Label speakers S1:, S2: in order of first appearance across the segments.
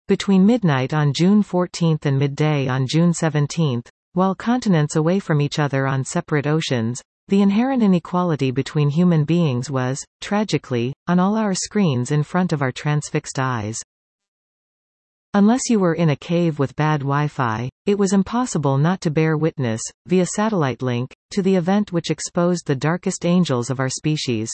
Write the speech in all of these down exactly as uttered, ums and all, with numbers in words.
S1: Between midnight on June fourteenth and midday on June seventeenth, while continents away from each other on separate oceans, the inherent inequality between human beings was, tragically, on all our screens in front of our transfixed eyes. Unless you were in a cave with bad Wi-Fi, it was impossible not to bear witness, via satellite link, to the event which exposed the darkest angels of our species.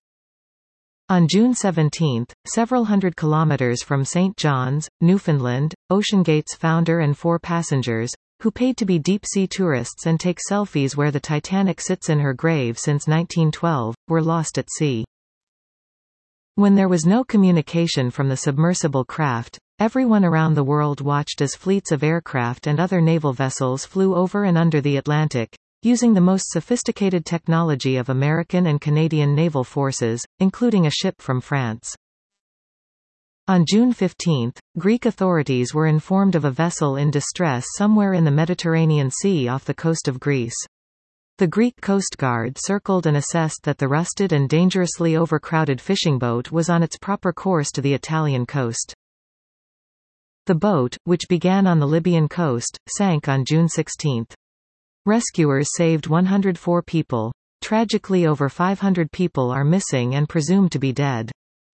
S1: On June seventeenth, several hundred kilometers from Saint John's, Newfoundland, OceanGate's founder and four passengers, who paid to be deep-sea tourists and take selfies where the Titanic sits in her grave since nineteen twelve, were lost at sea. When there was no communication from the submersible craft, everyone around the world watched as fleets of aircraft and other naval vessels flew over and under the Atlantic, using the most sophisticated technology of American and Canadian naval forces, including a ship from France. On June fifteenth, Greek authorities were informed of a vessel in distress somewhere in the Mediterranean Sea off the coast of Greece. The Greek Coast Guard circled and assessed that the rusted and dangerously overcrowded fishing boat was on its proper course to the Italian coast. The boat, which began on the Libyan coast, sank on June sixteenth. Rescuers saved one hundred four people. Tragically, over five hundred people are missing and presumed to be dead.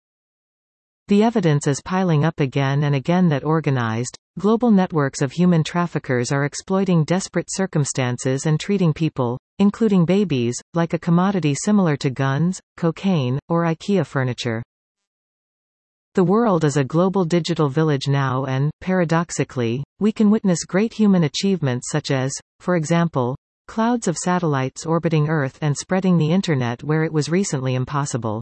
S1: The evidence is piling up again and again that organized, global networks of human traffickers are exploiting desperate circumstances and treating people, including babies, like a commodity similar to guns, cocaine, or IKEA furniture. The world is a global digital village now and, paradoxically, we can witness great human achievements such as, for example, clouds of satellites orbiting Earth and spreading the Internet where it was recently impossible.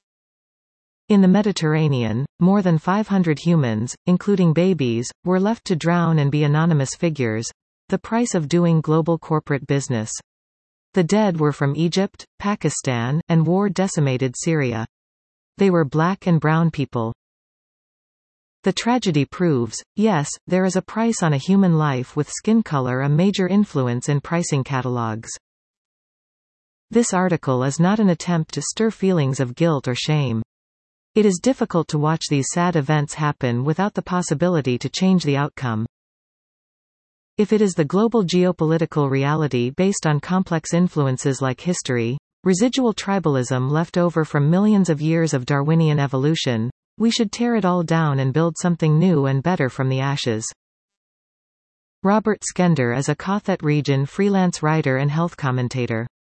S1: In the Mediterranean, more than five hundred humans, including babies, were left to drown and be anonymous figures, the price of doing global corporate business. The dead were from Egypt, Pakistan, and war-decimated Syria. They were black and brown people. The tragedy proves, yes, there is a price on a human life, with skin color a major influence in pricing catalogs. This article is not an attempt to stir feelings of guilt or shame. It is difficult to watch these sad events happen without the possibility to change the outcome. If it is the global geopolitical reality based on complex influences like history, residual tribalism left over from millions of years of Darwinian evolution, we should tear it all down and build something new and better from the ashes. Robert Skender is a Qathet region freelance writer and health commentator.